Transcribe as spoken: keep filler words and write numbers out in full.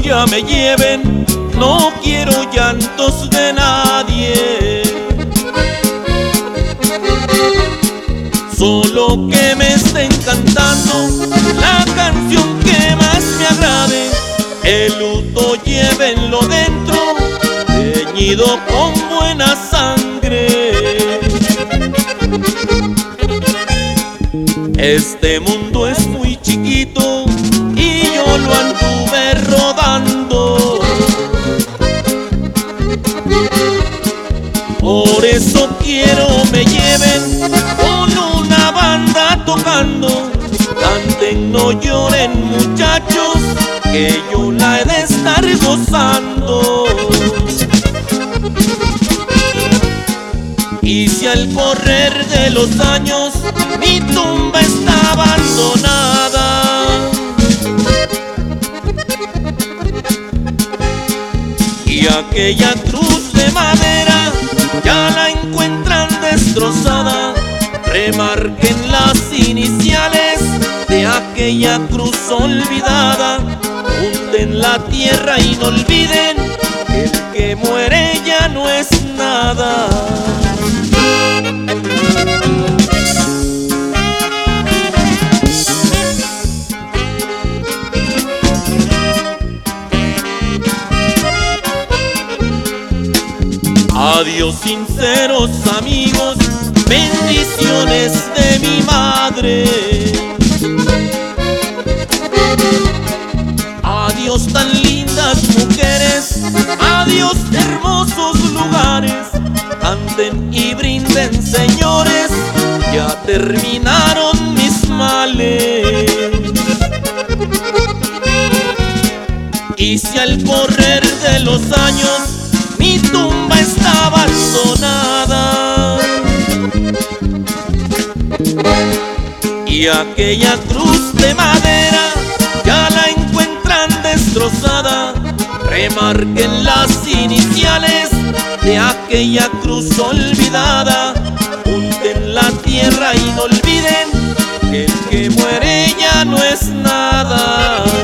ya me lleven, no quiero llantos de nadie. Solo que me estén cantando la canción que más me agrade. El luto llévenlo dentro, teñido con buena sangre. Este mundo es muy chiquito y yo lo anduve rodando. Por eso quiero me lleven con una banda tocando. Canten, no lloren muchachos, que yo la he de estar gozando. Y si al correr de los años mi tumba está abandonada, y aquella cruz de madera ya la encuentran destrozada, remarquen las iniciales de aquella cruz olvidada. Hunden la tierra y no olviden que el que muere ya no es nada. Adiós sinceros amigos, bendiciones de mi madre. Adiós tan lindas mujeres, adiós hermosos lugares. Canten y brinden señores, ya terminaron mis males. Y si al correr de los años mi tumba está abandonada, y aquella cruz de madera ya la encuentran destrozada, remarquen las iniciales de aquella cruz olvidada. Hunden la tierra y no olviden que el que muere ya no es nada.